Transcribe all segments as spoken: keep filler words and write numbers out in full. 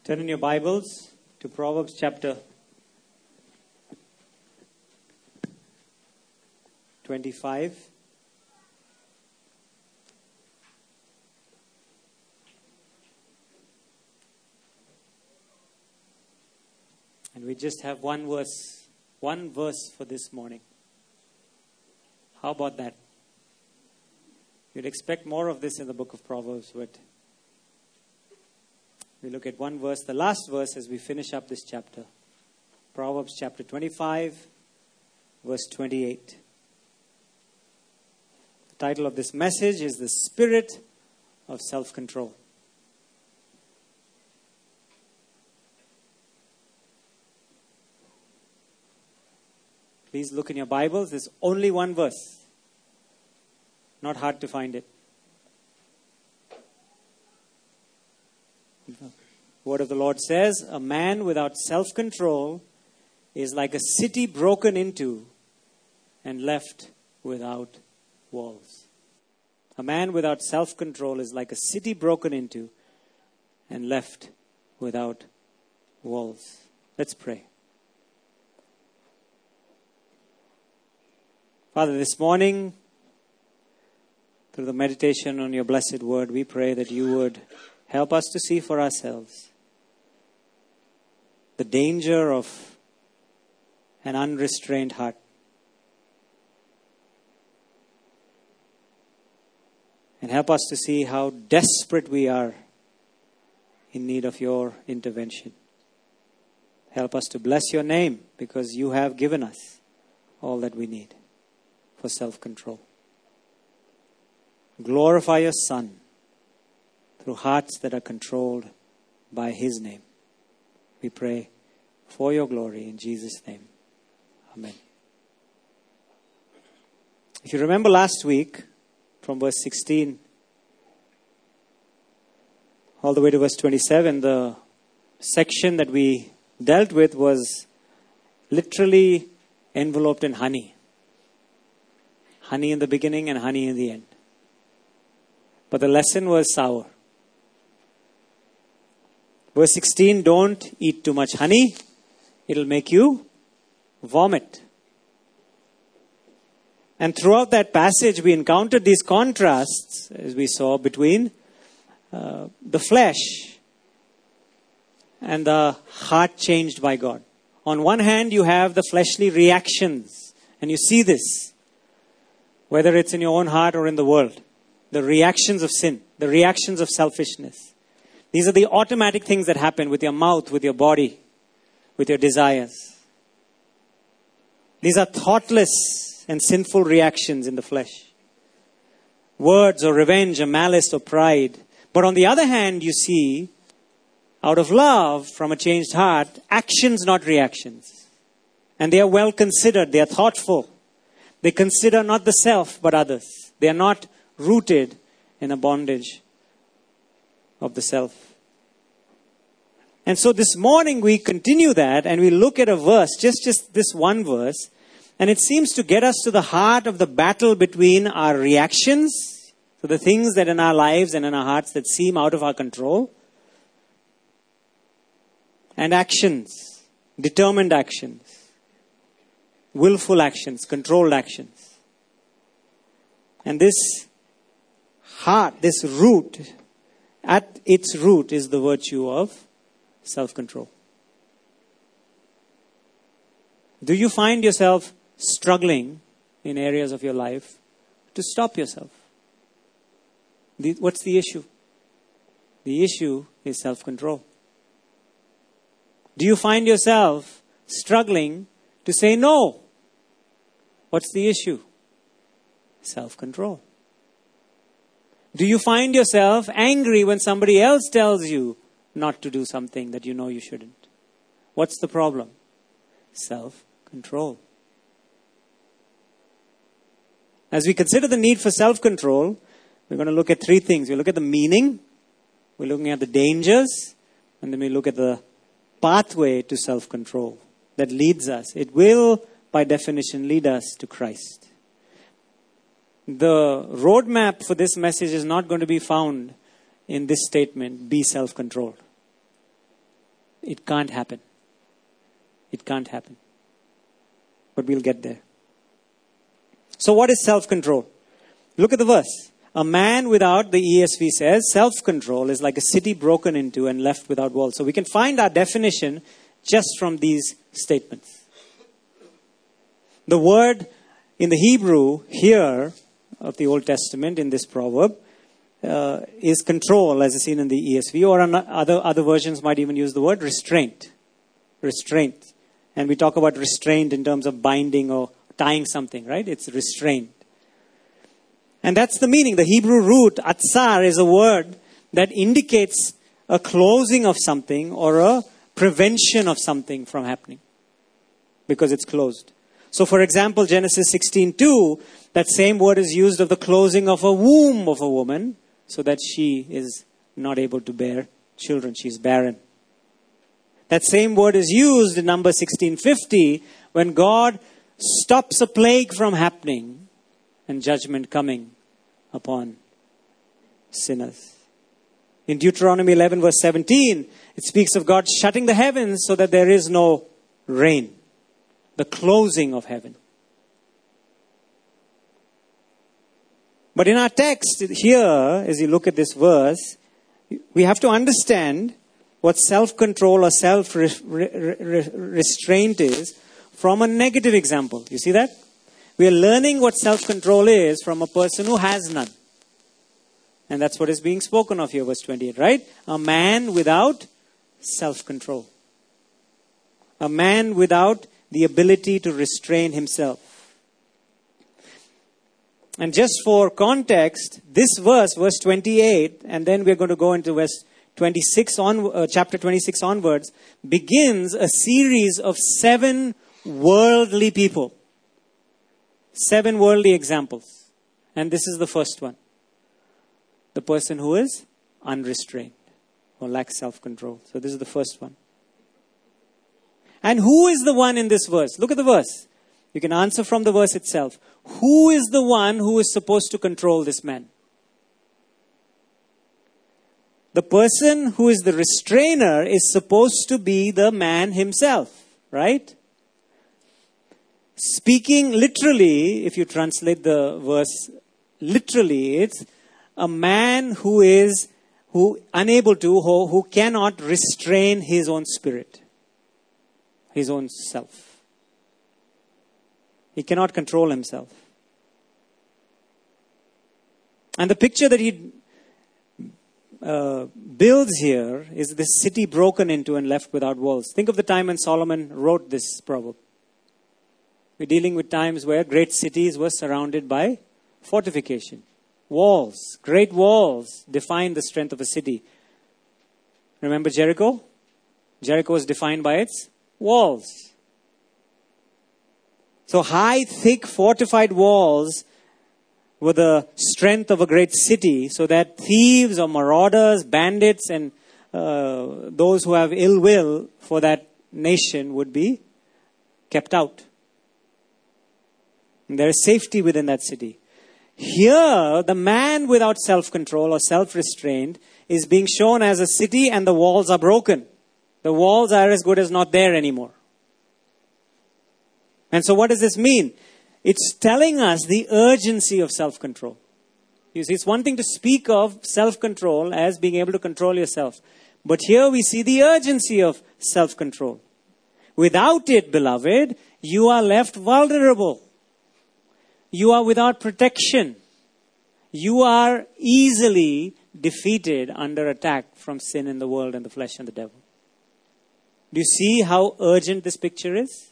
Turn in your Bibles to Proverbs chapter twenty-five. And we just have one verse, one verse for this morning. How about that? You'd expect more of this in the book of Proverbs, but we look at one verse, the last verse as we finish up this chapter. Proverbs chapter twenty-five, verse twenty-eight. The title of this message is The Spirit of Self-Control. Please look in your Bibles. There's only one verse. Not hard to find it. The word of the Lord says, a man without self-control is like a city broken into and left without walls. A man without self-control is like a city broken into and left without walls. Let's pray. Father, this morning, through the meditation on your blessed word, we pray that you would help us to see for ourselves the danger of an unrestrained heart. And help us to see how desperate we are in need of your intervention. Help us to bless your name because you have given us all that we need for self-control. Glorify your Son through hearts that are controlled by his name. We pray for your glory in Jesus' name. Amen. If you remember last week, from verse sixteen all the way to verse twenty-seven, the section that we dealt with was literally enveloped in honey. Honey in the beginning and honey in the end. But the lesson was sour. Verse sixteen, don't eat too much honey. It'll make you vomit. And throughout that passage, we encountered these contrasts, as we saw, between uh, the flesh and the heart changed by God. On one hand, you have the fleshly reactions. And you see this, whether it's in your own heart or in the world. The reactions of sin, the reactions of selfishness. These are the automatic things that happen with your mouth, with your body, with your desires. These are thoughtless and sinful reactions in the flesh. Words or revenge or malice or pride. But on the other hand, you see, out of love from a changed heart, actions, not reactions. And they are well considered. They are thoughtful. They consider not the self, but others. They are not rooted in a bondage of the self. And so this morning we continue that and we look at a verse, just, just this one verse, and it seems to get us to the heart of the battle between our reactions, so the things that in our lives and in our hearts that seem out of our control, and actions, determined actions, willful actions, controlled actions. And this heart, this root, at its root is the virtue of self-control. Do you find yourself struggling in areas of your life to stop yourself? The, what's the issue? The issue is self-control. Do you find yourself struggling to say no? What's the issue? Self-control. Do you find yourself angry when somebody else tells you not to do something that you know you shouldn't? What's the problem? Self-control. As we consider the need for self-control, we're going to look at three things. We look at the meaning, we're looking at the dangers, and then we look at the pathway to self-control that leads us. It will, by definition, lead us to Christ. The roadmap for this message is not going to be found in this statement, be self-controlled. It can't happen. It can't happen. But we'll get there. So what is self-control? Look at the verse. A man without, the E S V says, self-control is like a city broken into and left without walls. So we can find our definition just from these statements. The word in the Hebrew here of the Old Testament in this proverb uh, is control, as is seen in the E S V, or other, other versions might even use the word restraint. Restraint. And we talk about restraint in terms of binding or tying something, right? It's restraint. And that's the meaning. The Hebrew root, atzar, is a word that indicates a closing of something or a prevention of something from happening because it's closed. So for example, Genesis sixteen two, that same word is used of the closing of a womb of a woman so that she is not able to bear children. She's barren. That same word is used in Numbers sixteen fifty when God stops a plague from happening and judgment coming upon sinners. In Deuteronomy eleven verse seventeen, it speaks of God shutting the heavens so that there is no rain. The closing of heaven. But in our text here, as you look at this verse, we have to understand what self-control or self-restraint is from a negative example. You see that? We are learning what self-control is from a person who has none. And that's what is being spoken of here, verse twenty-eight, right? A man without self-control. A man without the ability to restrain himself. And just for context, this verse, verse twenty-eight, and then we're going to go into verse twenty-six on, uh, chapter twenty-six onwards, begins a series of seven worldly people. Seven worldly examples. And this is the first one. The person who is unrestrained or lacks self-control. So this is the first one. And who is the one in this verse? Look at the verse. You can answer from the verse itself. Who is the one who is supposed to control this man? The person who is the restrainer is supposed to be the man himself, right? Speaking literally, if you translate the verse literally, it's a man who is who unable to, who, who cannot restrain his own spirit, his own self. He cannot control himself. And the picture that he uh, builds here is this city broken into and left without walls. Think of the time when Solomon wrote this proverb. We're dealing with times where great cities were surrounded by fortification. Walls, great walls define the strength of a city. Remember Jericho? Jericho was defined by its walls. So high, thick, fortified walls were the strength of a great city so that thieves or marauders, bandits and uh, those who have ill will for that nation would be kept out. And there is safety within that city. Here, the man without self-control or self-restraint is being shown as a city and the walls are broken. The walls are as good as not there anymore. And so what does this mean? It's telling us the urgency of self-control. You see, it's one thing to speak of self-control as being able to control yourself. But here we see the urgency of self-control. Without it, beloved, you are left vulnerable. You are without protection. You are easily defeated under attack from sin in the world and the flesh and the devil. Do you see how urgent this picture is?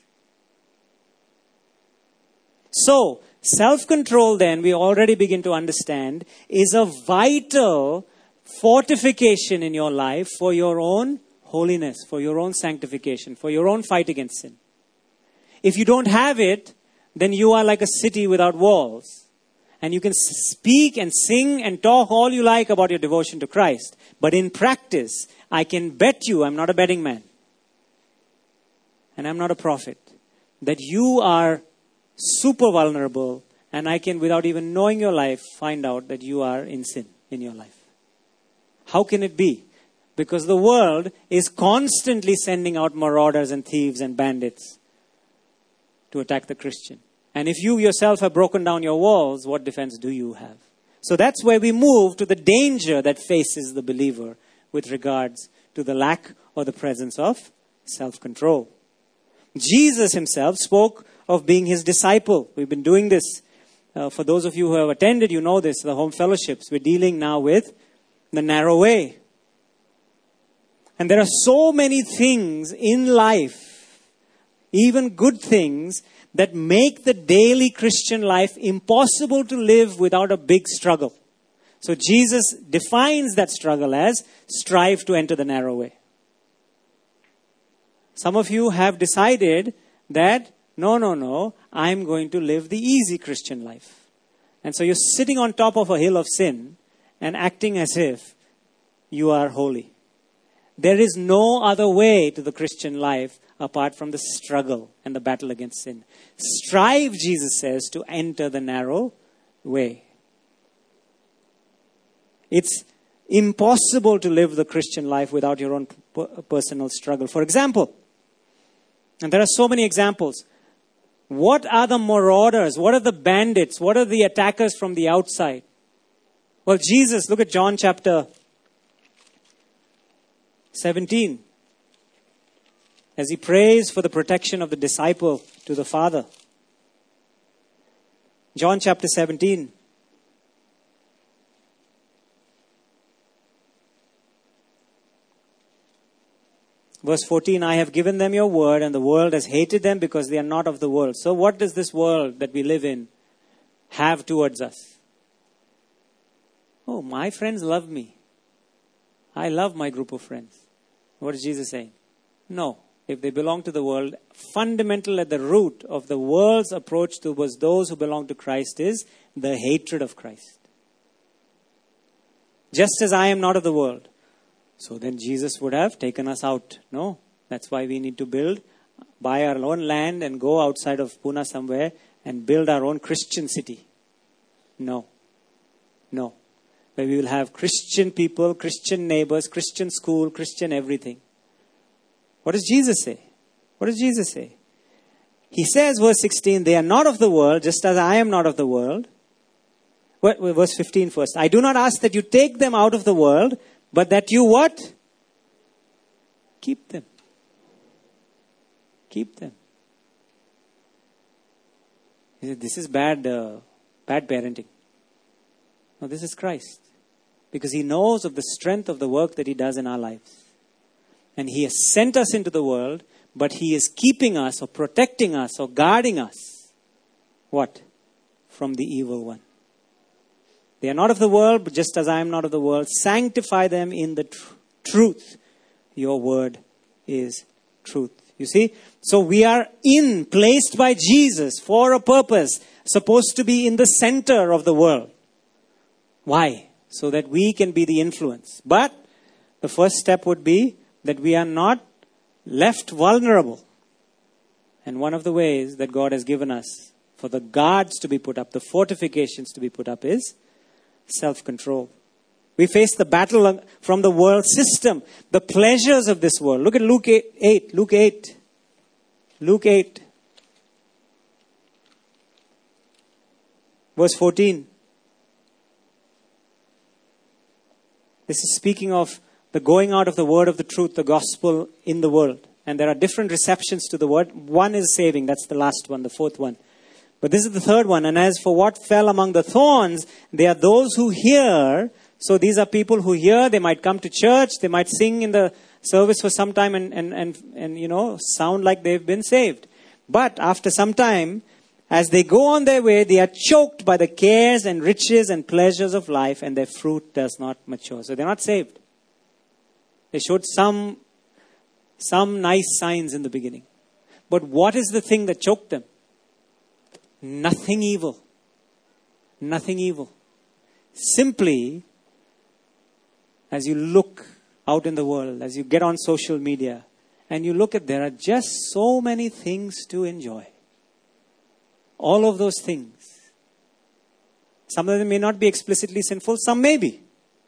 So, self-control then, we already begin to understand, is a vital fortification in your life for your own holiness, for your own sanctification, for your own fight against sin. If you don't have it, then you are like a city without walls. And you can speak and sing and talk all you like about your devotion to Christ. But in practice, I can bet you, I'm not a betting man. And I'm not a prophet. That you are super vulnerable. And I can, without even knowing your life, find out that you are in sin in your life. How can it be? Because the world is constantly sending out marauders and thieves and bandits to attack the Christian. And if you yourself have broken down your walls, what defense do you have? So that's where we move to the danger that faces the believer with regards to the lack or the presence of self-control. Jesus himself spoke of being his disciple. We've been doing this. Uh, for those of you who have attended, you know this, the home fellowships. We're dealing now with the narrow way. And there are so many things in life, even good things, that make the daily Christian life impossible to live without a big struggle. So Jesus defines that struggle as strive to enter the narrow way. Some of you have decided that, no, no, no, I'm going to live the easy Christian life. And so you're sitting on top of a hill of sin and acting as if you are holy. There is no other way to the Christian life apart from the struggle and the battle against sin. Strive, Jesus says, to enter the narrow way. It's impossible to live the Christian life without your own personal struggle. For example, and there are so many examples, what are the marauders? What are the bandits? What are the attackers from the outside? Well, Jesus, look at John chapter seventeen. As he prays for the protection of the disciple to the Father. John chapter seventeen. Verse fourteen, I have given them your word and the world has hated them because they are not of the world. So what does this world that we live in have towards us? Oh, my friends love me. I love my group of friends. What is Jesus saying? No. If they belong to the world, fundamental at the root of the world's approach towards those who belong to Christ is the hatred of Christ. Just as I am not of the world. So then Jesus would have taken us out. No, that's why we need to build, buy our own land and go outside of Pune somewhere and build our own Christian city. No, no. Where we will have Christian people, Christian neighbors, Christian school, Christian everything. What does Jesus say? What does Jesus say? He says, verse sixteen, they are not of the world, just as I am not of the world. Verse fifteen first. I do not ask that you take them out of the world, but that you what? Keep them. Keep them. He said, this is bad, uh, bad parenting. No, this is Christ. Because he knows of the strength of the work that he does in our lives. And he has sent us into the world, but he is keeping us or protecting us or guarding us. What? From the evil one. They are not of the world, but just as I am not of the world, sanctify them in the tr- truth. Your word is truth. You see? So we are in, placed by Jesus for a purpose, supposed to be in the center of the world. Why? So that we can be the influence. But the first step would be that we are not left vulnerable. And one of the ways that God has given us for the guards to be put up, the fortifications to be put up is self-control. We face the battle from the world system, the pleasures of this world. Look at Luke eight. Luke eight. Luke eight. Verse fourteen. This is speaking of the going out of the word of the truth, the gospel in the world. And there are different receptions to the word. One is saving. That's the last one, the fourth one. But this is the third one. And as for what fell among the thorns, they are those who hear. So these are people who hear. They might come to church. They might sing in the service for some time and, and, and, and you know, sound like they've been saved. But after some time, as they go on their way, they are choked by the cares and riches and pleasures of life, and their fruit does not mature. So they're not saved. They showed some, some nice signs in the beginning. But what is the thing that choked them? Nothing evil. Nothing evil. Simply, as you look out in the world, as you get on social media, and you look at, there are just so many things to enjoy. All of those things. Some of them may not be explicitly sinful, some may be.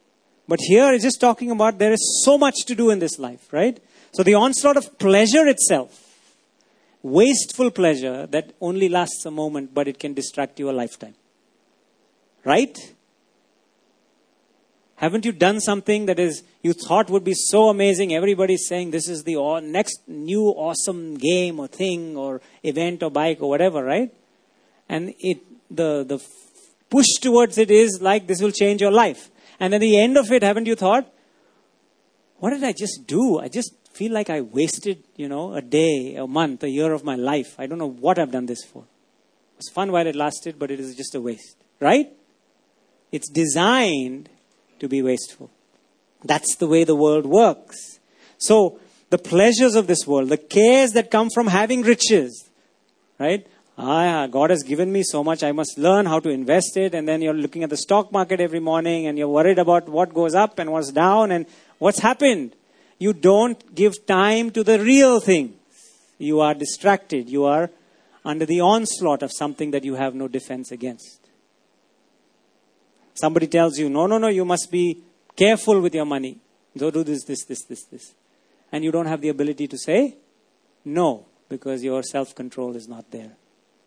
But here it's just talking about there is so much to do in this life, right? So the onslaught of pleasure itself, wasteful pleasure that only lasts a moment, but it can distract you a lifetime. Right? Haven't you done something that is you thought would be so amazing? Everybody's saying this is the aw- next new awesome game or thing or event or bike or whatever, right? And it the the push towards it is like this will change your life. And at the end of it, haven't you thought, what did I just do? I just feel like I wasted, you know, a day, a month, a year of my life. I don't know what I've done this for. It was fun while it lasted, but it is just a waste, right? It's designed to be wasteful. That's the way the world works. So the pleasures of this world, the cares that come from having riches, right? Ah, God has given me so much, I must learn how to invest it. And then you're looking at the stock market every morning and you're worried about what goes up and what's down and what's happened. You don't give time to the real things. You are distracted. You are under the onslaught of something that you have no defense against. Somebody tells you, no, no, no, you must be careful with your money. Don't do this, this, this, this, this. And you don't have the ability to say no, because your self-control is not there.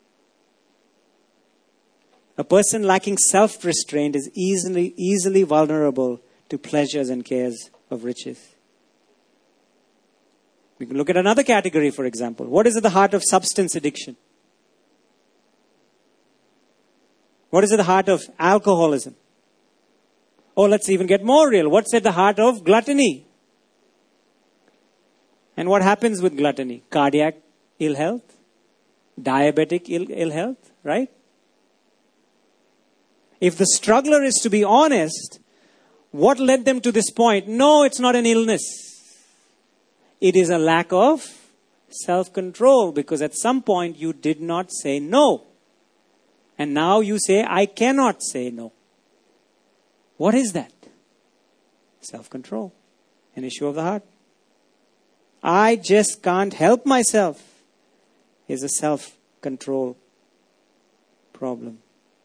A person lacking self-restraint is easily, easily vulnerable to pleasures and cares of riches. We can look at another category, for example. What is at the heart of substance addiction? What is at the heart of alcoholism? Oh, let's even get more real. What's at the heart of gluttony? And what happens with gluttony? Cardiac ill health, diabetic ill, ill health, right? If the struggler is to be honest, what led them to this point? No, it's not an illness. It is a lack of self-control, because at some point you did not say no. And now you say, I cannot say no. What is that? Self-control. An issue of the heart. I just can't help myself is a self-control problem.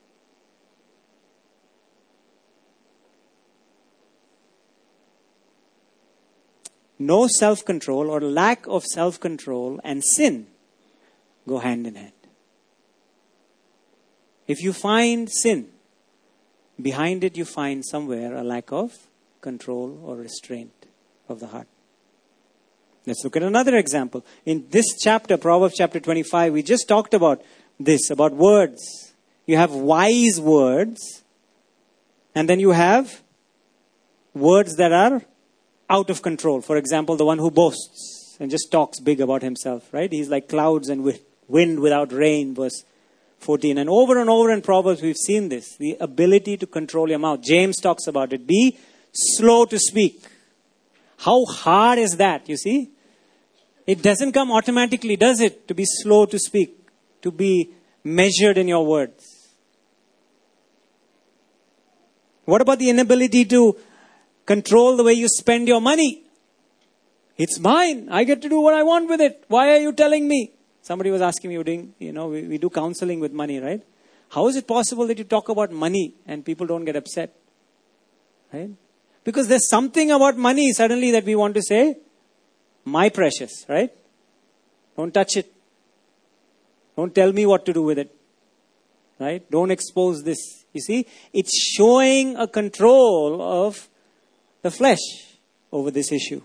No self-control or lack of self-control and sin go hand in hand. If you find sin, behind it you find somewhere a lack of control or restraint of the heart. Let's look at another example. In this chapter, Proverbs chapter twenty-five, we just talked about this, about words. You have wise words, and then you have words that are out of control. For example, the one who boasts and just talks big about himself, right? He's like clouds and wind without rain, verse fourteen. And over and over in Proverbs, we've seen this. The ability to control your mouth. James talks about it. Be slow to speak. How hard is that, you see? It doesn't come automatically, does it? To be slow to speak. To be measured in your words. What about the inability to control the way you spend your money? It's mine. I get to do what I want with it. Why are you telling me? Somebody was asking me, doing, you know, we, we do counseling with money, right? How is it possible that you talk about money and people don't get upset? Right? Because there's something about money suddenly that we want to say, my precious, right? Don't touch it. Don't tell me what to do with it. Right? Don't expose this. You see, it's showing a control of the flesh over this issue.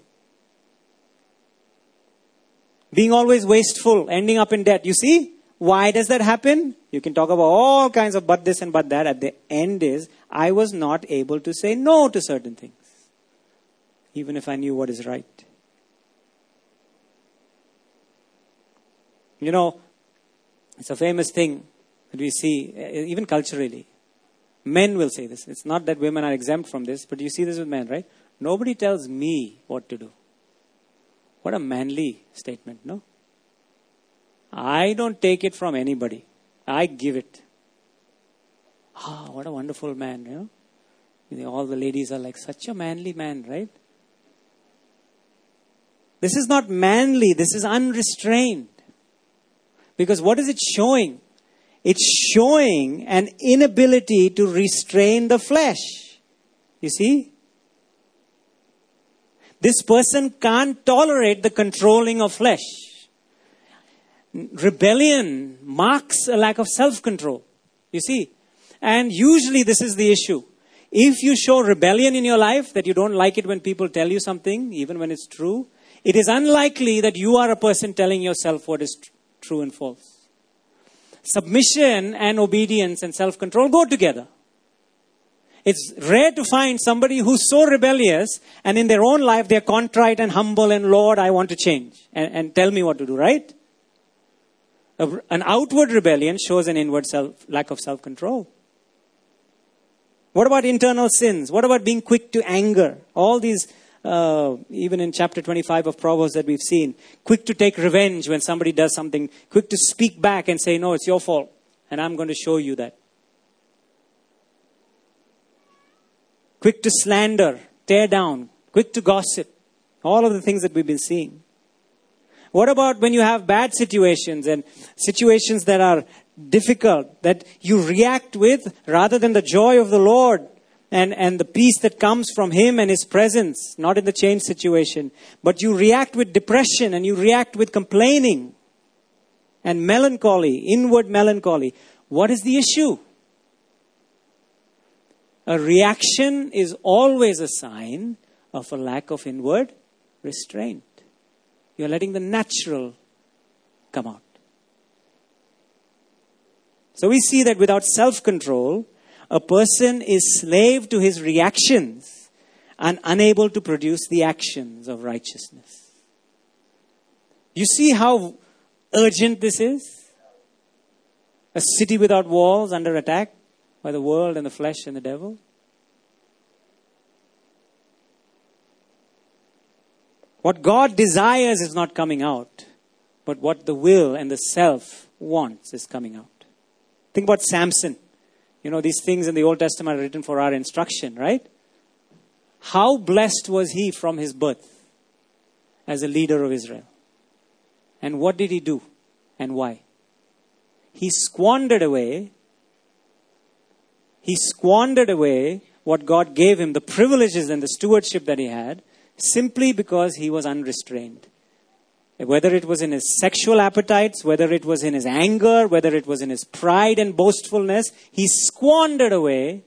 Being always wasteful, ending up in debt. You see, why does that happen? You can talk about all kinds of but this and but that. At the end is, I was not able to say no to certain things. Even if I knew what is right. You know, it's a famous thing that we see, even culturally. Men will say this. It's not that women are exempt from this, but you see this with men, right? Nobody tells me what to do. What a manly statement, no? I don't take it from anybody. I give it. Ah, oh, what a wonderful man, you know? You know, all the ladies are like, such a manly man, right? This is not manly. This is unrestrained. Because what is it showing? It's showing an inability to restrain the flesh. You see? This person can't tolerate the controlling of flesh. Rebellion marks a lack of self-control. You see? And usually this is the issue. If you show rebellion in your life, that you don't like it when people tell you something, even when it's true, it is unlikely that you are a person telling yourself what is tr- true and false. Submission and obedience and self-control go together. It's rare to find somebody who's so rebellious and in their own life they're contrite and humble and Lord, I want to change and, and tell me what to do, right? A, an outward rebellion shows an inward self, lack of self-control. What about internal sins? What about being quick to anger? All these, uh, even in chapter twenty-five of Proverbs that we've seen, quick to take revenge when somebody does something, quick to speak back and say, no, it's your fault, and I'm going to show you that. Quick to slander, tear down, quick to gossip. All of the things that we've been seeing. What about when you have bad situations and situations that are difficult, that you react with rather than the joy of the Lord and, and the peace that comes from Him and His presence, not in the change situation, but you react with depression and you react with complaining and melancholy, inward melancholy. What is the issue? A reaction is always a sign of a lack of inward restraint. You're letting the natural come out. So we see that without self-control, a person is slave to his reactions and unable to produce the actions of righteousness. You see how urgent this is? A city without walls under attack by the world and the flesh and the devil. What God desires is not coming out, but what the will and the self wants is coming out. Think about Samson. You know, these things in the Old Testament are written for our instruction, right? How blessed was he from his birth as a leader of Israel? And what did he do? And why? He squandered away, he squandered away what God gave him, the privileges and the stewardship that he had, simply because he was unrestrained. Whether it was in his sexual appetites, whether it was in his anger, whether it was in his pride and boastfulness, he squandered away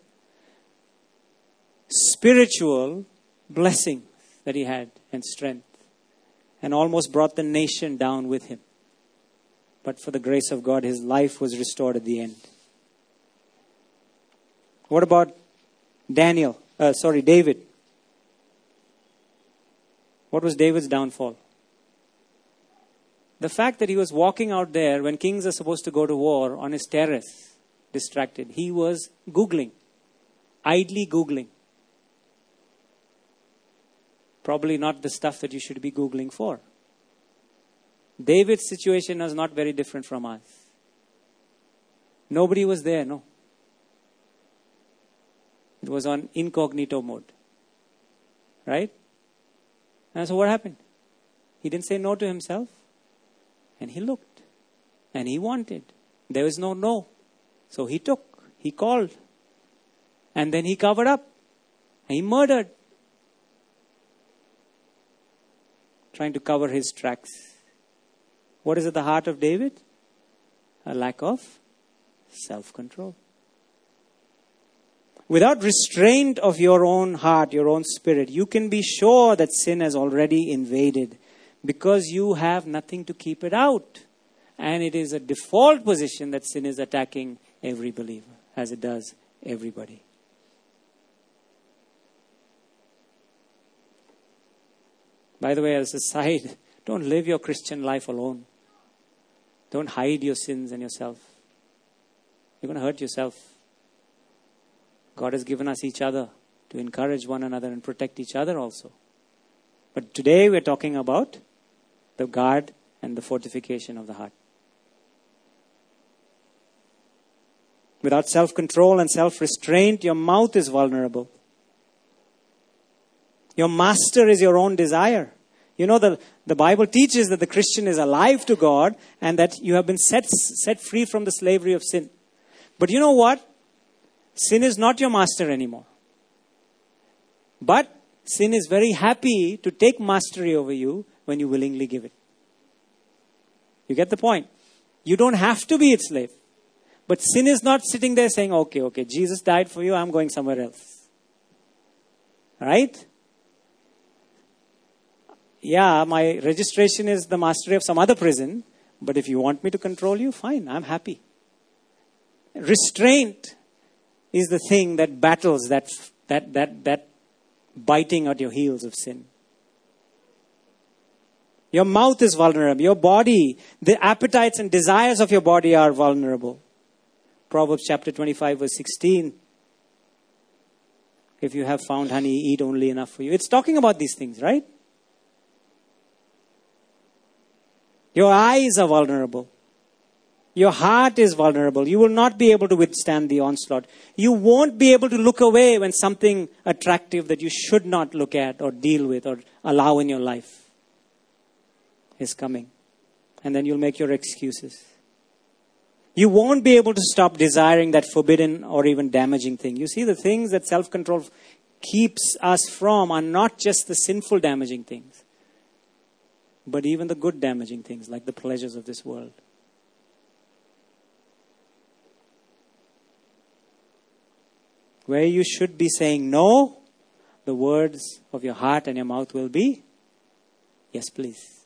spiritual blessing that he had and strength, and almost brought the nation down with him. But for the grace of God, his life was restored at the end. What about Daniel? Uh, sorry, David. What was David's downfall? The fact that he was walking out there when kings are supposed to go to war on his terrace, distracted. He was Googling, idly Googling. Probably not the stuff that you should be Googling for. David's situation was not very different from us. Nobody was there, no. It was on incognito mode. Right? And so what happened? He didn't say no to himself. And he looked. And he wanted. There was no no. So he took. He called. And then he covered up. And he murdered. Trying to cover his tracks. What is at the heart of David? A lack of self-control. Without restraint of your own heart, your own spirit, you can be sure that sin has already invaded because you have nothing to keep it out. And it is a default position that sin is attacking every believer, as it does everybody. By the way, as a side, don't live your Christian life alone. Don't hide your sins and yourself. You're going to hurt yourself. God has given us each other to encourage one another and protect each other also. But today we're talking about the guard and the fortification of the heart. Without self-control and self-restraint, your mouth is vulnerable. Your master is your own desire. You know, the, the Bible teaches that the Christian is alive to God and that you have been set, set free from the slavery of sin. But you know what? Sin is not your master anymore. But sin is very happy to take mastery over you when you willingly give it. You get the point? You don't have to be its slave. But sin is not sitting there saying, okay, okay, Jesus died for you, I'm going somewhere else. Right? Yeah, my registration is the mastery of some other prison, but if you want me to control you, fine, I'm happy. Restraint is the thing that battles that, that, that, that biting at your heels of sin. Your mouth is vulnerable. Your body, the appetites and desires of your body are vulnerable. Proverbs chapter twenty-five verse sixteen. If you have found honey, eat only enough for you. It's talking about these things, right? Your eyes are vulnerable. Your heart is vulnerable. You will not be able to withstand the onslaught. You won't be able to look away when something attractive that you should not look at or deal with or allow in your life is coming. And then you'll make your excuses. You won't be able to stop desiring that forbidden or even damaging thing. You see, the things that self-control keeps us from are not just the sinful damaging things, but even the good damaging things like the pleasures of this world. Where you should be saying no, the words of your heart and your mouth will be, yes, please.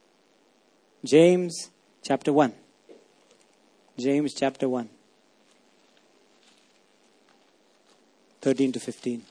James chapter one. James chapter one. thirteen to fifteen.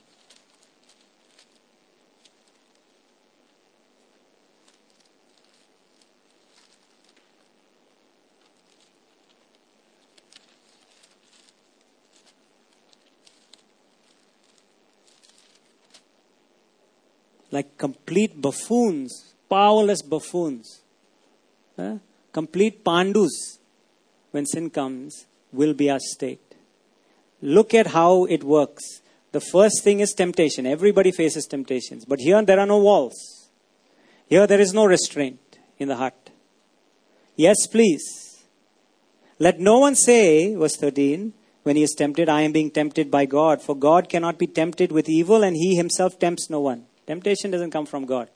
Like complete buffoons, powerless buffoons, eh? Complete pandus, when sin comes, will be our state. Look at how it works. The first thing is temptation. Everybody faces temptations. But here there are no walls. Here there is no restraint in the heart. Yes, please. Let no one say, verse thirteen, when he is tempted, I am being tempted by God. For God cannot be tempted with evil, and he himself tempts no one. Temptation doesn't come from God.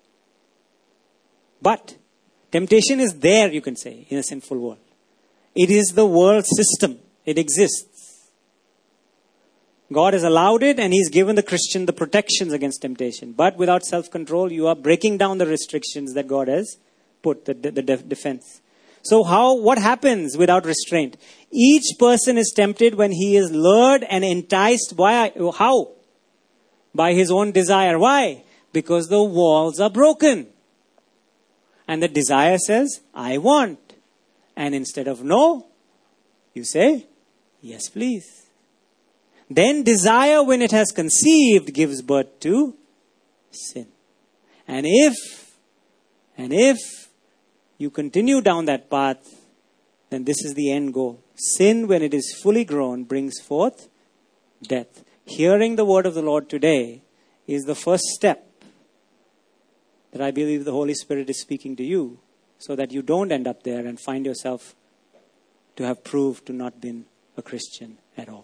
But temptation is there, you can say, in a sinful world. It is the world system. It exists. God has allowed it, and he's given the Christian the protections against temptation. But without self-control, you are breaking down the restrictions that God has put, the, the, the defense. So how, what happens without restraint? Each person is tempted when he is lured and enticed by, how? By his own desire. Why? Because the walls are broken. And the desire says, I want. And instead of no, you say, yes, please. Then desire, when it has conceived, gives birth to sin. And if, and if you continue down that path, then this is the end goal. Sin, when it is fully grown, brings forth death. Hearing the word of the Lord today is the first step that I believe the Holy Spirit is speaking to you, so that you don't end up there and find yourself to have proved to not been a Christian at all.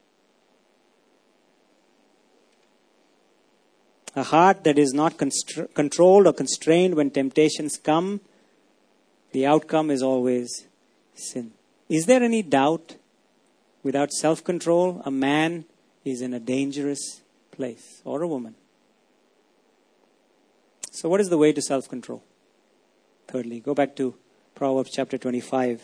A heart that is not constr- controlled or constrained when temptations come, the outcome is always sin. Is there any doubt? Without self-control, a man is in a dangerous place, or a woman. So what is the way to self-control? Thirdly, go back to Proverbs chapter twenty-five.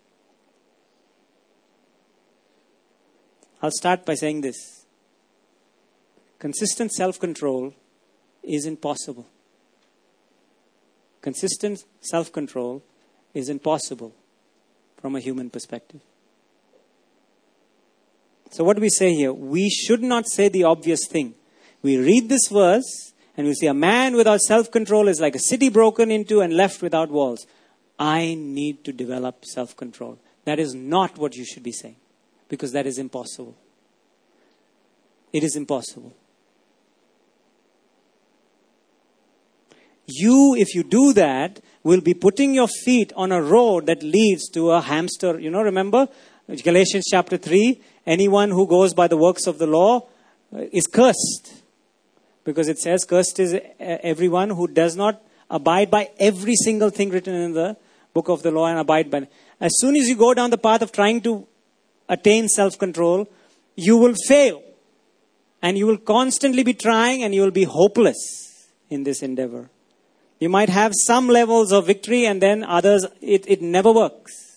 I'll start by saying this. Consistent self-control is impossible. Consistent self-control is impossible from a human perspective. So what do we say here? We should not say the obvious thing. We read this verse and we say a man without self-control is like a city broken into and left without walls. I need to develop self-control. That is not what you should be saying, because that is impossible. It is impossible. You, if you do that, will be putting your feet on a road that leads to a hamster. You know, remember Galatians chapter three, anyone who goes by the works of the law is cursed. Because it says, cursed is everyone who does not abide by every single thing written in the book of the law and abide by it. As soon as you go down the path of trying to attain self-control, you will fail. And you will constantly be trying and you will be hopeless in this endeavor. You might have some levels of victory and then others, it, it never works.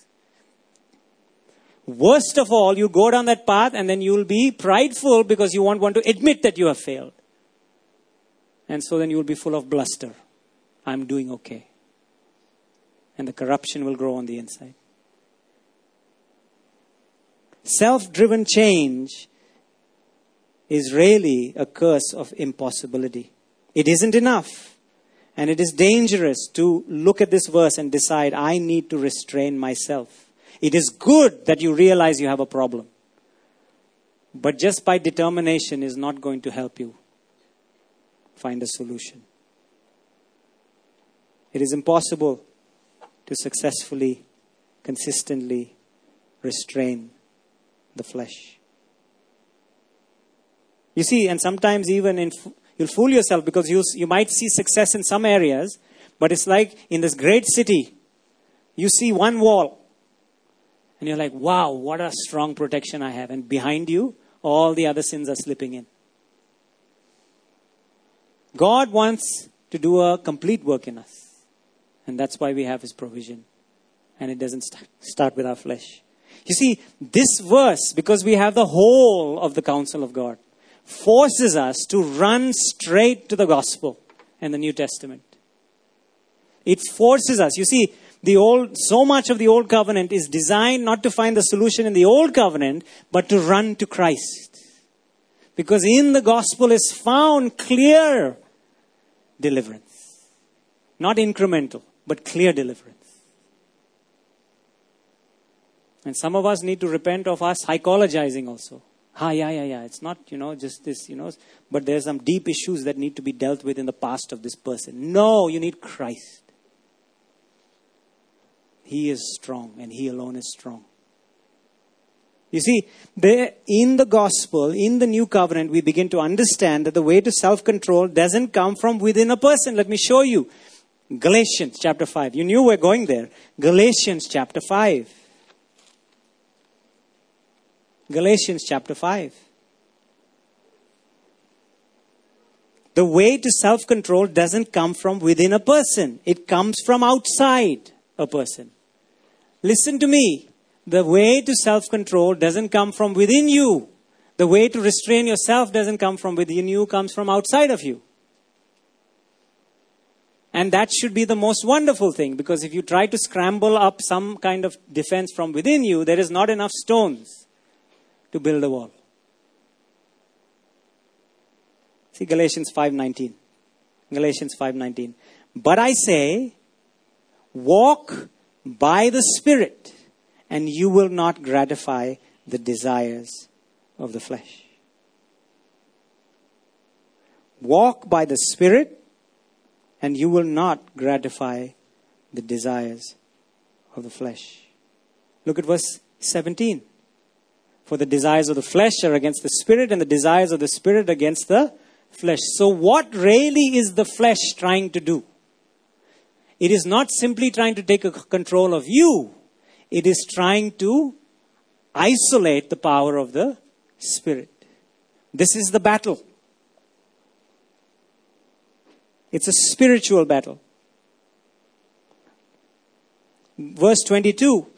Worst of all, you go down that path and then you will be prideful because you won't want to admit that you have failed. And so then you will be full of bluster. I'm doing okay. And the corruption will grow on the inside. Self-driven change is really a curse of impossibility. It isn't enough. And it is dangerous to look at this verse and decide, I need to restrain myself. It is good that you realize you have a problem. But just by determination is not going to help you find a solution. It is impossible to successfully, consistently restrain the flesh. You see, and sometimes even in, you'll fool yourself because you, you might see success in some areas, but it's like in this great city, you see one wall and you're like, wow, what a strong protection I have. And behind you, all the other sins are slipping in. God wants to do a complete work in us. And that's why we have His provision. And it doesn't start, start with our flesh. You see, this verse, because we have the whole of the counsel of God, forces us to run straight to the gospel and the New Testament. It forces us. You see, the old, so much of the old covenant is designed not to find the solution in the old covenant, but to run to Christ. Because in the gospel is found clear deliverance. Not incremental, but clear deliverance. And some of us need to repent of our psychologizing also. Ah, yeah, yeah, yeah. It's not, you know, just this, you know. But there's some deep issues that need to be dealt with in the past of this person. No, you need Christ. He is strong and He alone is strong. You see, there, in the gospel, in the new covenant, we begin to understand that the way to self-control doesn't come from within a person. Let me show you. Galatians chapter five. You knew we're going there. Galatians chapter five. Galatians chapter five. The way to self-control doesn't come from within a person. It comes from outside a person. Listen to me. The way to self-control doesn't come from within you. The way to restrain yourself doesn't come from within you, comes from outside of you. And that should be the most wonderful thing, because if you try to scramble up some kind of defense from within you, there is not enough stones to build a wall. See Galatians five nineteen. Galatians five nineteen. But I say, walk by the Spirit, and you will not gratify the desires of the flesh. Walk by the Spirit, and you will not gratify the desires of the flesh. Look at verse seventeen. For the desires of the flesh are against the Spirit, and the desires of the Spirit against the flesh. So what really is the flesh trying to do? It is not simply trying to take control of you. It is trying to isolate the power of the Spirit. This is the battle. It's a spiritual battle. Verse twenty-two.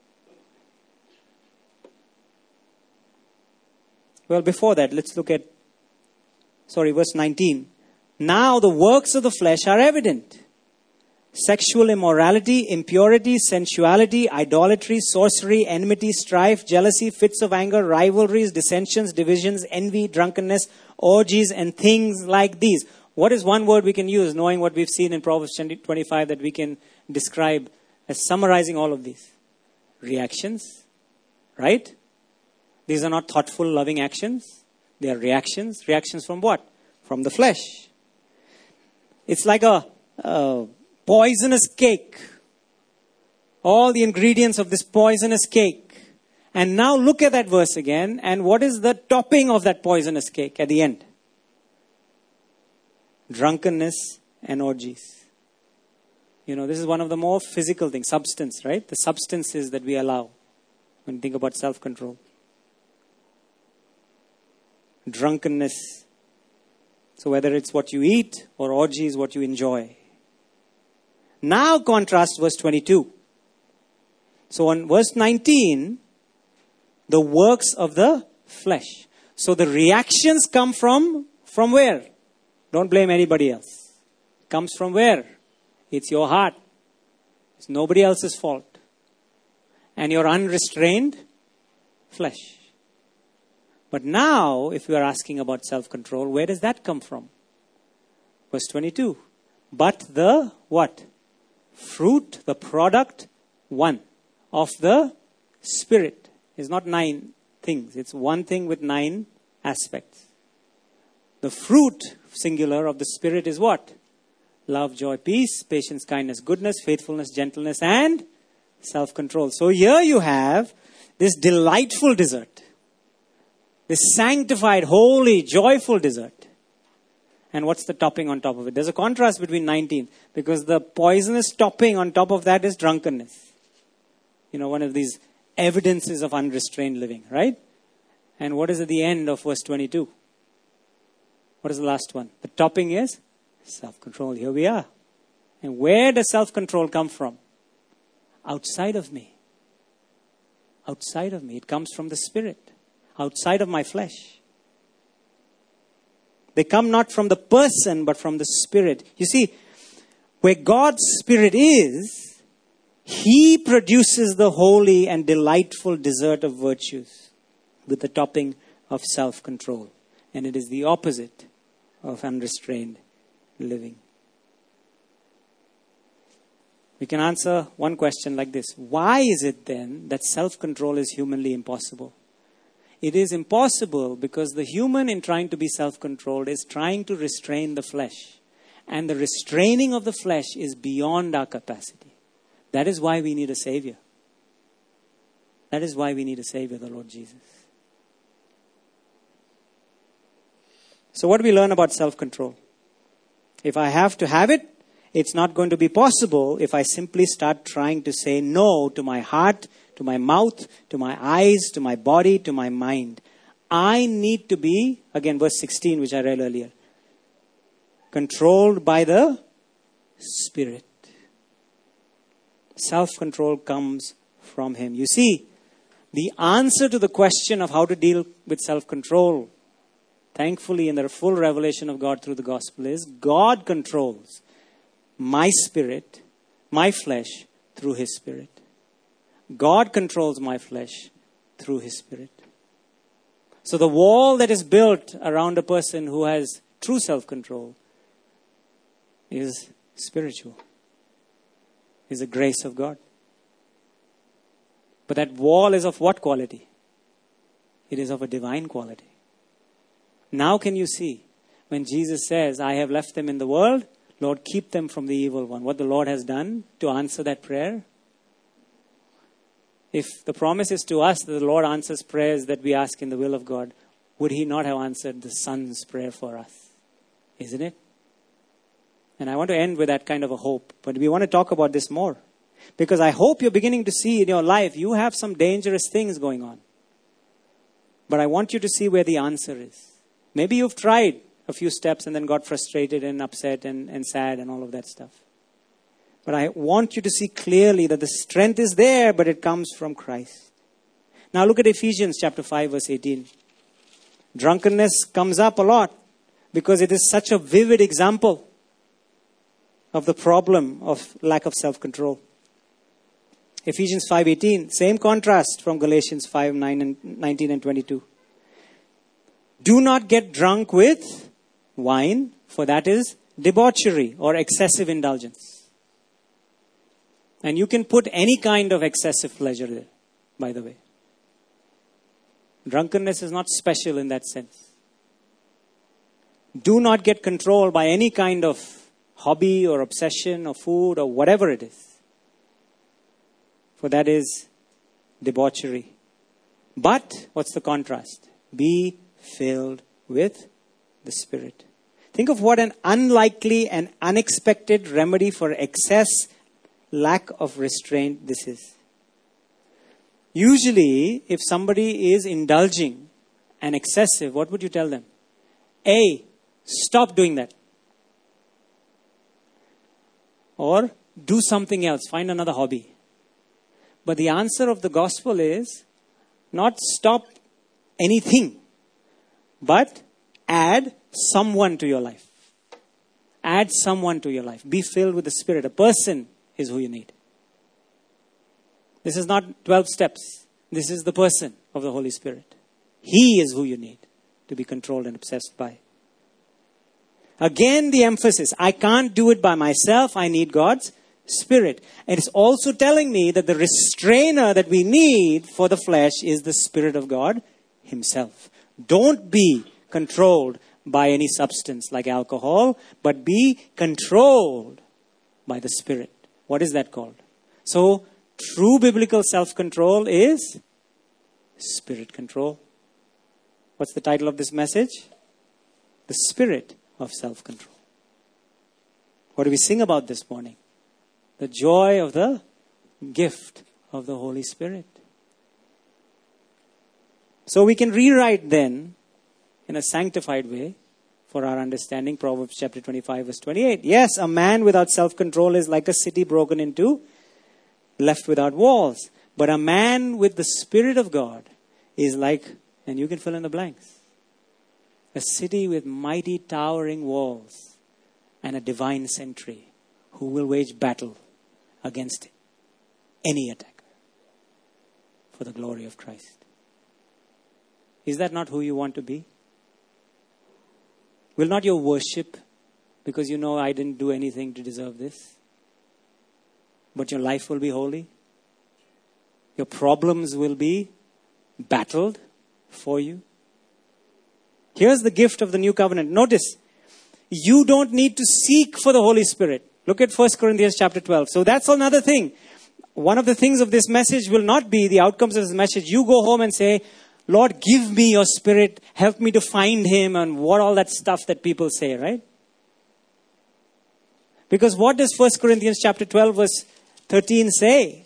Well, before that, let's look at, sorry, verse nineteen. Now the works of the flesh are evident. Sexual immorality, impurity, sensuality, idolatry, sorcery, enmity, strife, jealousy, fits of anger, rivalries, dissensions, divisions, envy, drunkenness, orgies, and things like these. What is one word we can use, knowing what we've seen in Proverbs twenty-five, that we can describe as summarizing all of these? Reactions, right? These are not thoughtful, loving actions. They are reactions. Reactions from what? From the flesh. It's like a... a poisonous cake. All the ingredients of this poisonous cake. And now look at that verse again. And what is the topping of that poisonous cake at the end? drunkenness, and orgies. You know, this is one of the more physical things, substance, right? The substances that we allow when you think about self-control. Drunkenness. So whether it's what you eat or orgies, what you enjoy. Now contrast verse twenty-two. So on verse nineteen, the works of the flesh. So the reactions come from, from where? Don't blame anybody else. It comes from where? It's your heart. It's nobody else's fault. And your unrestrained flesh. But now, if you are asking about self-control, where does that come from? Verse twenty-two. But the what? Fruit, the product, one, of the Spirit. It's not nine things. It's one thing with nine aspects. The fruit, singular, of the Spirit is what? Love, joy, peace, patience, kindness, goodness, faithfulness, gentleness, and self-control. So here you have this delightful dessert. This sanctified, holy, joyful dessert. And what's the topping on top of it? There's a contrast between nineteen. Because the poisonous topping on top of that is drunkenness. You know, one of these evidences of unrestrained living, right? And what is at the end of verse twenty-two? What is the last one? The topping is self-control. Here we are. And where does self-control come from? Outside of me. Outside of me. It comes from the Spirit. Outside of my flesh. They come not from the person, but from the Spirit. You see, where God's Spirit is, He produces the holy and delightful dessert of virtues with the topping of self-control. And it is the opposite of unrestrained living. We can answer one question like this. Why is it then that self-control is humanly impossible? It is impossible because the human, in trying to be self-controlled, is trying to restrain the flesh. And the restraining of the flesh is beyond our capacity. That is why we need a Savior. That is why we need a Savior, the Lord Jesus. So what do we learn about self-control? If I have to have it, it's not going to be possible if I simply start trying to say no to my heart, to my mouth, to my eyes, to my body, to my mind. I need to be, again verse sixteen which I read earlier, controlled by the Spirit. Self-control comes from Him. You see, the answer to the question of how to deal with self-control, thankfully in the full revelation of God through the gospel, is God controls my spirit, my flesh, through His Spirit. God controls my flesh through His Spirit. So the wall that is built around a person who has true self-control is spiritual. Is the grace of God. But that wall is of what quality? It is of a divine quality. Now can you see, when Jesus says, I have left them in the world, Lord, keep them from the evil one. What the Lord has done to answer that prayer. If the promise is to us that the Lord answers prayers that we ask in the will of God, would He not have answered the Son's prayer for us? Isn't it? And I want to end with that kind of a hope. But we want to talk about this more. Because I hope you're beginning to see in your life, you have some dangerous things going on. But I want you to see where the answer is. Maybe you've tried a few steps and then got frustrated and upset and, and sad and all of that stuff. But I want you to see clearly that the strength is there, but it comes from Christ. Now look at Ephesians chapter five, verse eighteen. Drunkenness comes up a lot because it is such a vivid example of the problem of lack of self-control. Ephesians five eighteen, same contrast from Galatians five nine and nineteen and twenty-two. Do not get drunk with wine, for that is debauchery or excessive indulgence. And you can put any kind of excessive pleasure there, by the way. Drunkenness is not special in that sense. Do not get controlled by any kind of hobby or obsession or food or whatever it is. For that is debauchery. But, what's the contrast? Be filled with the Spirit. Think of what an unlikely and unexpected remedy for excess, lack of restraint this is. Usually, if somebody is indulging and excessive, what would you tell them? A, stop doing that. Or do something else, find another hobby. But the answer of the gospel is not stop anything, but add someone to your life. Add someone to your life. Be filled with the Spirit. A person is who you need. This is not twelve steps. This is the person of the Holy Spirit. He is who you need to be controlled and obsessed by. Again, the emphasis. I can't do it by myself. I need God's Spirit. And it's also telling me that the restrainer that we need for the flesh is the Spirit of God Himself. Don't be controlled by any substance like alcohol, but be controlled by the Spirit. What is that called? So, true biblical self-control is Spirit control. What's the title of this message? The Spirit of self-control. What do we sing about this morning? The joy of the gift of the Holy Spirit. So we can rewrite then, in a sanctified way, for our understanding, Proverbs chapter twenty-five, verse twenty-eight. Yes, a man without self-control is like a city broken into, left without walls. But a man with the Spirit of God is like, and you can fill in the blanks, a city with mighty towering walls and a divine sentry who will wage battle against any attacker for the glory of Christ. Is that not who you want to be? Will not your worship, because you know I didn't do anything to deserve this, but your life will be holy? Your problems will be battled for you? Here's the gift of the new covenant. Notice, you don't need to seek for the Holy Spirit. Look at First Corinthians chapter twelve. So that's another thing. One of the things of this message will not be the outcomes of this message. You go home and say, Lord, give me your Spirit. Help me to find Him, and what all that stuff that people say, right? Because what does First Corinthians chapter twelve verse thirteen say?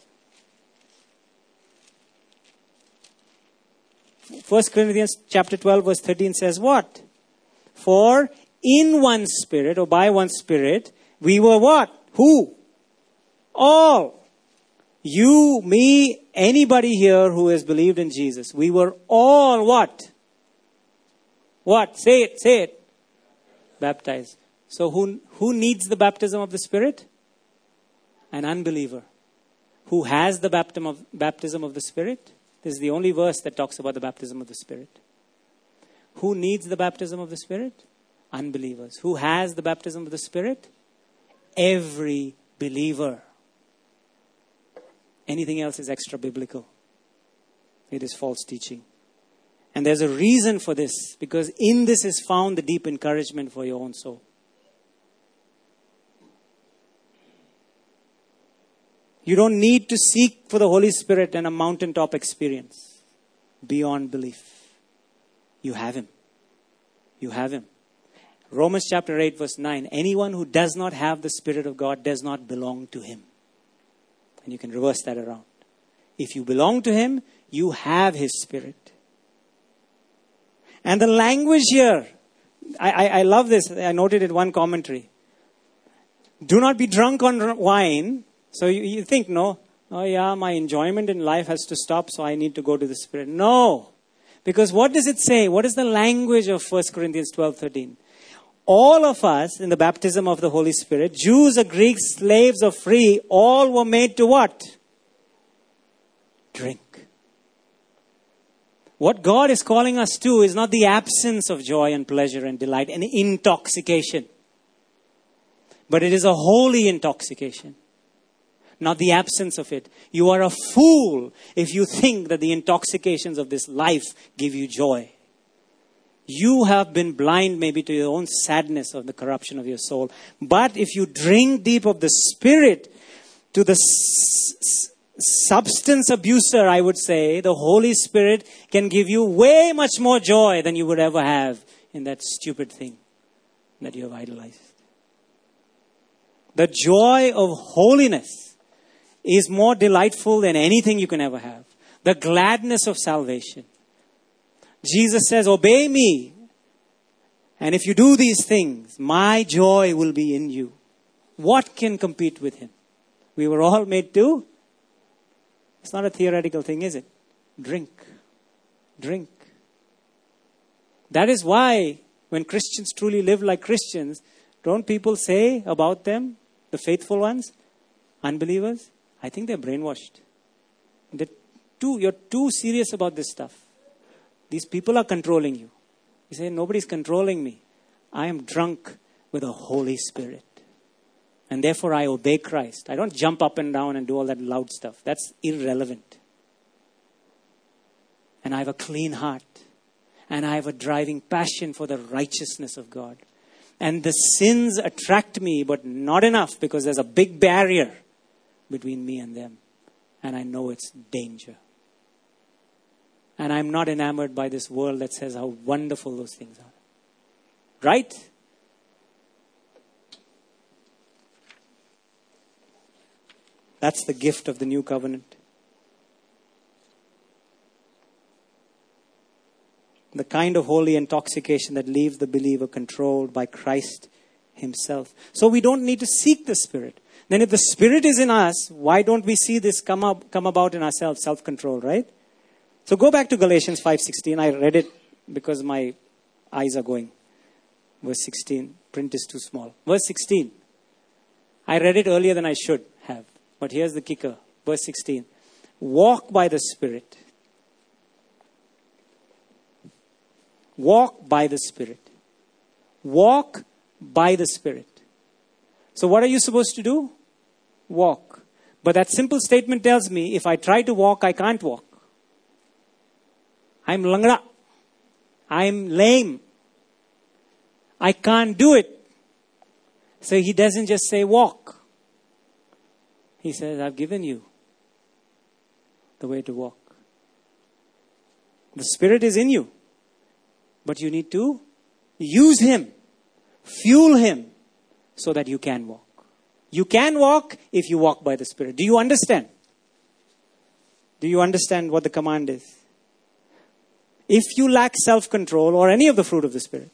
First Corinthians chapter twelve verse thirteen says what? For in one Spirit, or by one Spirit, we were what? Who? All. You, me, anybody here who has believed in Jesus. We were all what? What? Say it, say it. Baptized. So who, who needs the baptism of the Spirit? An unbeliever. Who has the baptism of, baptism of the Spirit? This is the only verse that talks about the baptism of the Spirit. Who needs the baptism of the Spirit? Unbelievers. Who has the baptism of the Spirit? Every believer. Anything else is extra biblical. It is false teaching. And there's a reason for this, because in this is found the deep encouragement for your own soul. You don't need to seek for the Holy Spirit and a mountaintop experience beyond belief. You have Him. You have Him. Romans chapter eight verse nine. Anyone who does not have the Spirit of God does not belong to Him. And you can reverse that around. If you belong to Him, you have His Spirit. And the language here, I, I, I love this. I noted it in one commentary. Do not be drunk on wine. So you, you think, no, oh yeah, my enjoyment in life has to stop, so I need to go to the Spirit. No. Because what does it say? What is the language of First Corinthians twelve thirteen? All of us in the baptism of the Holy Spirit, Jews or Greeks, slaves or free, all were made to what? Drink. What God is calling us to is not the absence of joy and pleasure and delight and intoxication. But it is a holy intoxication. Not the absence of it. You are a fool if you think that the intoxications of this life give you joy. You have been blind maybe to your own sadness of the corruption of your soul. But if you drink deep of the Spirit, to the s- s- substance abuser, I would say, the Holy Spirit can give you way much more joy than you would ever have in that stupid thing. that you have idolized. The joy of holiness is more delightful than anything you can ever have. The gladness of salvation. Jesus says, obey me. And if you do these things, my joy will be in you. What can compete with him? We were all made to. It's not a theoretical thing, is it? Drink. Drink. That is why when Christians truly live like Christians, don't people say about them, the faithful ones, unbelievers, I think they're brainwashed. They're too, you're too serious about this stuff. These people are controlling you. You say, nobody's controlling me. I am drunk with the Holy Spirit. And therefore I obey Christ. I don't jump up and down and do all that loud stuff. That's irrelevant. And I have a clean heart. And I have a driving passion for the righteousness of God. And the sins attract me, but not enough, because there's a big barrier between me and them. And I know it's danger. And I'm not enamored by this world that says how wonderful those things are. Right? That's the gift of the new covenant. The kind of holy intoxication that leaves the believer controlled by Christ himself. So we don't need to seek the Spirit. Then if the Spirit is in us, why don't we see this come up, come about in ourselves, self-control, right? So go back to Galatians five sixteen. I read it because my eyes are going. Verse sixteen. Print is too small. Verse sixteen. I read it earlier than I should have. But here's the kicker. Verse sixteen. Walk by the Spirit. Walk by the Spirit. Walk by the Spirit. So what are you supposed to do? Walk. But that simple statement tells me if I try to walk, I can't walk. I'm langra. I'm lame. I can't do it. So he doesn't just say walk. He says, I've given you the way to walk. The Spirit is in you. But you need to use Him. Fuel Him so that you can walk. You can walk if you walk by the Spirit. Do you understand? Do you understand what the command is? If you lack self-control or any of the fruit of the Spirit,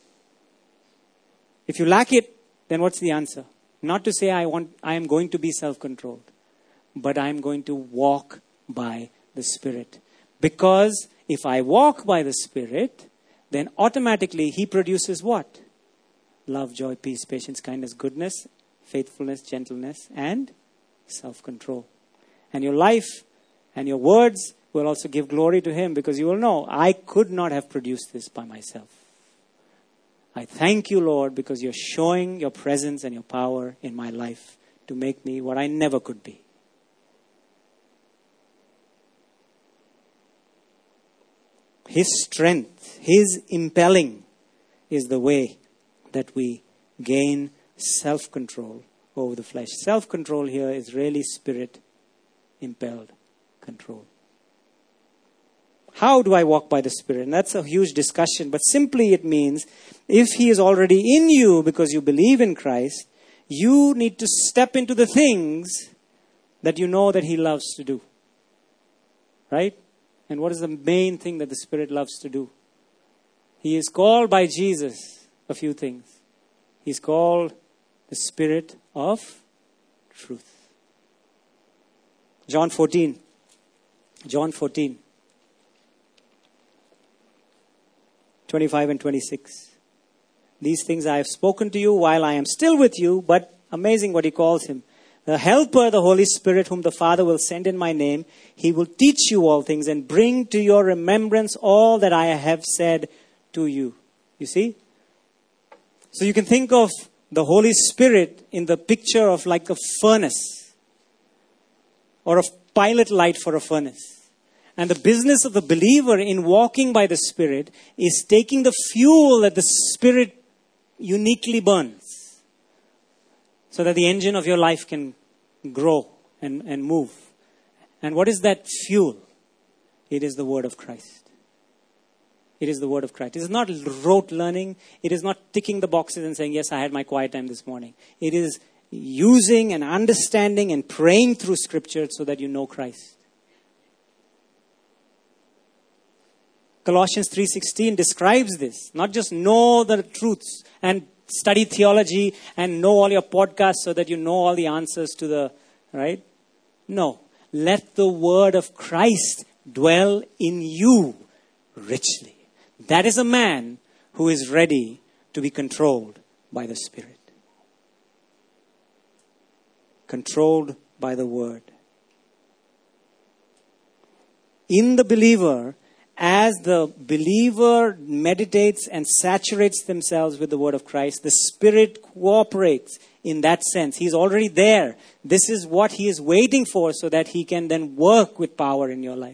if you lack it, then what's the answer? Not to say I want, I am going to be self-controlled, but I am going to walk by the Spirit. Because if I walk by the Spirit, then automatically He produces what? Love, joy, peace, patience, kindness, goodness, faithfulness, gentleness, and self-control. And your life and your words will also give glory to Him, because you will know, I could not have produced this by myself. I thank you, Lord, because you're showing your presence and your power in my life to make me what I never could be. His strength, His impelling is the way that we gain self-control over the flesh. Self-control here is really Spirit-impelled control. How do I walk by the Spirit? And that's a huge discussion. But simply it means if He is already in you because you believe in Christ, you need to step into the things that you know that He loves to do. Right? And what is the main thing that the Spirit loves to do? He is called by Jesus a few things. He's called the Spirit of truth. John fourteen. John fourteen. twenty-five and twenty-six. These things I have spoken to you while I am still with you, but amazing what He calls Him. The Helper, the Holy Spirit, whom the Father will send in my name, He will teach you all things and bring to your remembrance all that I have said to you. You see? So you can think of the Holy Spirit in the picture of like a furnace or a pilot light for a furnace. And the business of the believer in walking by the Spirit is taking the fuel that the Spirit uniquely burns so that the engine of your life can grow and, and move. And what is that fuel? It is the Word of Christ. It is the word of Christ. It is not rote learning. It is not ticking the boxes and saying, yes, I had my quiet time this morning. It is using and understanding and praying through Scripture so that you know Christ. Colossians three sixteen describes this. Not just know the truths and study theology and know all your podcasts so that you know all the answers to the, right? No. Let the word of Christ dwell in you richly. That is a man who is ready to be controlled by the Spirit. Controlled by the word. In the believer, as the believer meditates and saturates themselves with the word of Christ, the Spirit cooperates in that sense. He's already there. This is what he is waiting for so that he can then work with power in your life.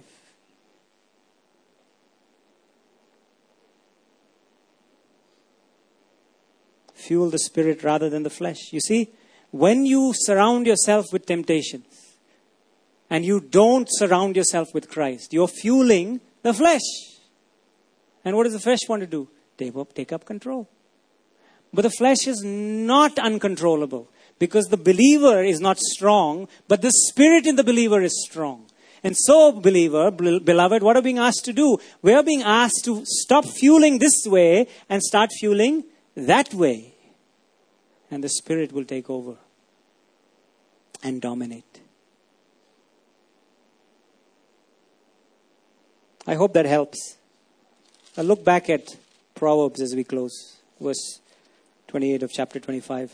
Fuel the Spirit rather than the flesh. You see, when you surround yourself with temptations and you don't surround yourself with Christ, you're fueling the flesh. And what does the flesh want to do? Take up, take up control. But the flesh is not uncontrollable because the believer is not strong, but the Spirit in the believer is strong. And so, believer, beloved, what are we being asked to do? We are being asked to stop fueling this way and start fueling that way. And the Spirit will take over and dominate. I hope that helps. I'll look back at Proverbs as we close. Verse twenty-eight of chapter twenty-five.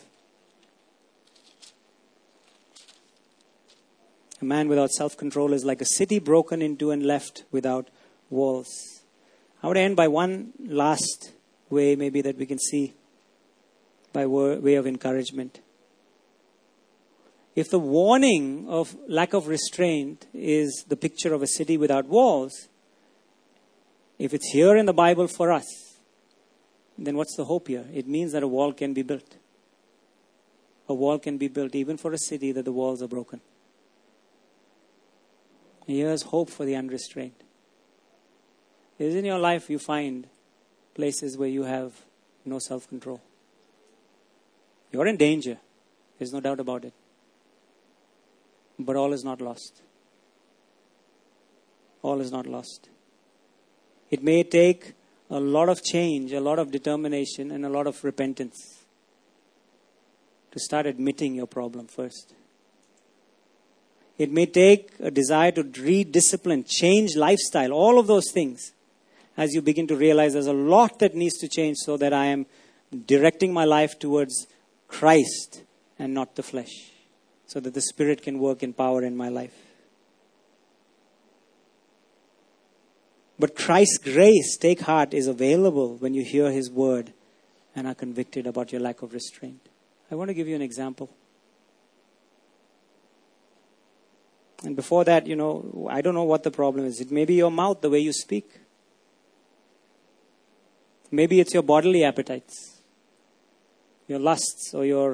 A man without self-control is like a city broken into and left without walls. I would end by one last way maybe that we can see by way of encouragement. If the warning of lack of restraint is the picture of a city without walls, if it's here in the Bible for us, then what's the hope here? It means that a wall can be built. A wall can be built even for a city that the walls are broken. Here's hope for the unrestrained. Is in your life you find places where you have no self-control. You're in danger. There's no doubt about it. But all is not lost. All is not lost. It may take a lot of change, a lot of determination, and a lot of repentance to start admitting your problem first. It may take a desire to rediscipline, change lifestyle, all of those things, as you begin to realize there's a lot that needs to change so that I am directing my life towards Christ and not the flesh, so that the Spirit can work in power in my life. But Christ's grace, take heart, is available when you hear His word and are convicted about your lack of restraint. I want to give you an example. And before that, you know, I don't know what the problem is. It may be your mouth, the way you speak. Maybe it's your bodily appetites, your lusts or your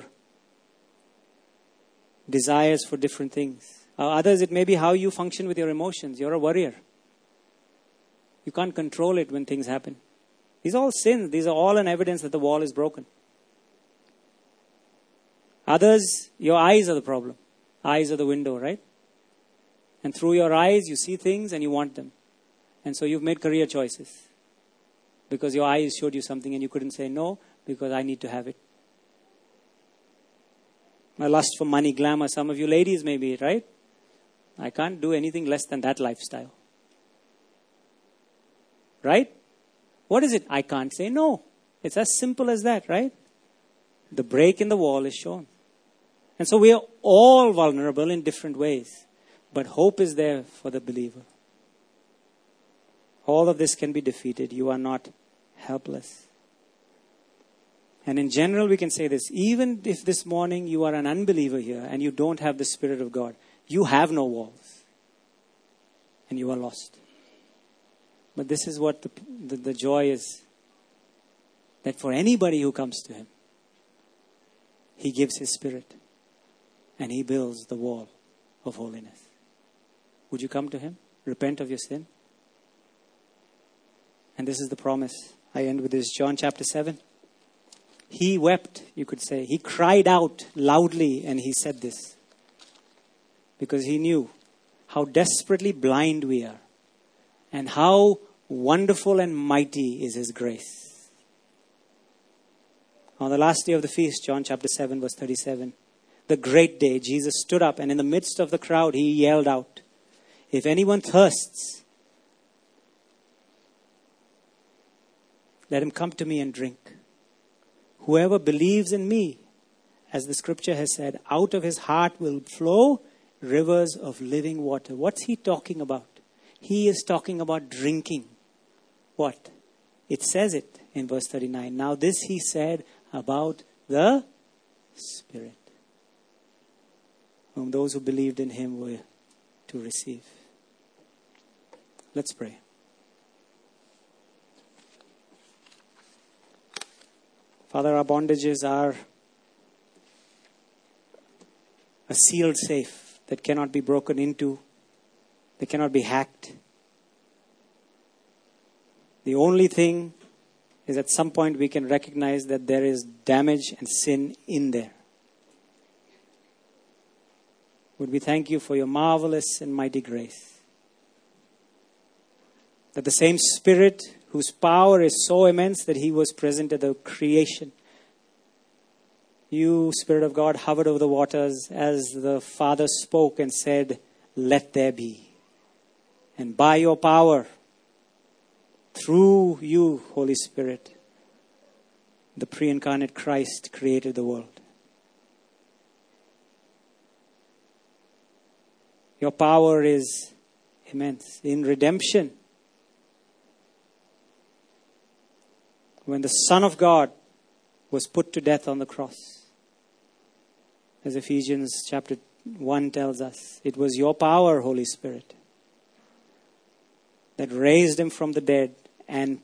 desires for different things. Uh, others, it may be how you function with your emotions. You're a worrier. You can't control it when things happen. These are all sins. These are all an evidence that the wall is broken. Others, your eyes are the problem. Eyes are the window, right? And through your eyes, you see things and you want them. And so you've made career choices. Because your eyes showed you something and you couldn't say no because I need to have it. My lust for money, glamour. Some of you ladies maybe, right? I can't do anything less than that lifestyle. Right? What is it? I can't say no. It's as simple as that, right? The break in the wall is shown. And so we are all vulnerable in different ways. But hope is there for the believer. All of this can be defeated. You are not helpless. And in general, we can say this. Even if this morning you are an unbeliever here and you don't have the Spirit of God, you have no walls. And you are lost. But this is what the, the, the joy is. That for anybody who comes to Him, He gives His Spirit. And He builds the wall of holiness. Would you come to Him? Repent of your sin? And this is the promise. I end with this, John chapter seven. He wept, you could say. He cried out loudly and he said this. Because he knew how desperately blind we are. And how wonderful and mighty is his grace. On the last day of the feast, John chapter seven, verse thirty-seven. The great day, Jesus stood up and in the midst of the crowd, he yelled out, if anyone thirsts, let him come to me and drink. Whoever believes in me, as the scripture has said, out of his heart will flow rivers of living water. What's he talking about? He is talking about drinking. What? It says it in verse thirty-nine. Now this he said about the Spirit, whom those who believed in him were to receive. Let's pray. Father, our bondages are a sealed safe that cannot be broken into. They cannot be hacked. The only thing is at some point we can recognize that there is damage and sin in there. Would we thank you for your marvelous and mighty grace. That the same Spirit whose power is so immense that he was present at the creation. You, Spirit of God, hovered over the waters as the Father spoke and said, let there be. And by your power, through you, Holy Spirit, the pre-incarnate Christ created the world. Your power is immense. In redemption, when the Son of God was put to death on the cross, as Ephesians chapter one tells us, it was your power, Holy Spirit, that raised him from the dead and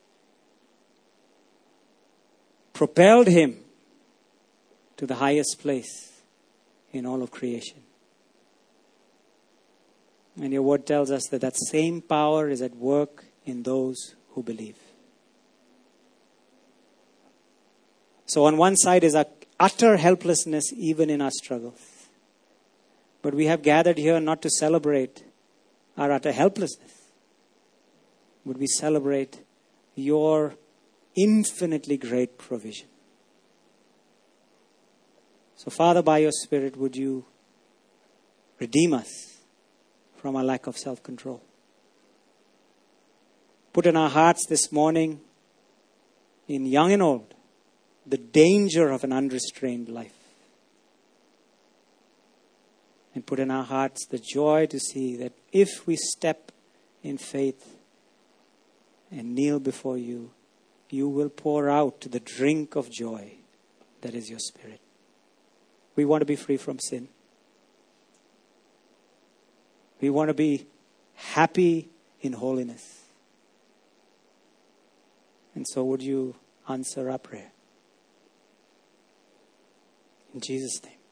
propelled him to the highest place in all of creation. And your word tells us that that same power is at work in those who believe. So on one side is our utter helplessness even in our struggles. But we have gathered here not to celebrate our utter helplessness. Would we celebrate your infinitely great provision? So Father, by your Spirit, would you redeem us from our lack of self-control? Put in our hearts this morning, in young and old, the danger of an unrestrained life. And put in our hearts the joy to see that if we step in faith and kneel before you, you will pour out the drink of joy that is your Spirit. We want to be free from sin. We want to be happy in holiness. And so would you answer our prayer? In Jesus' name.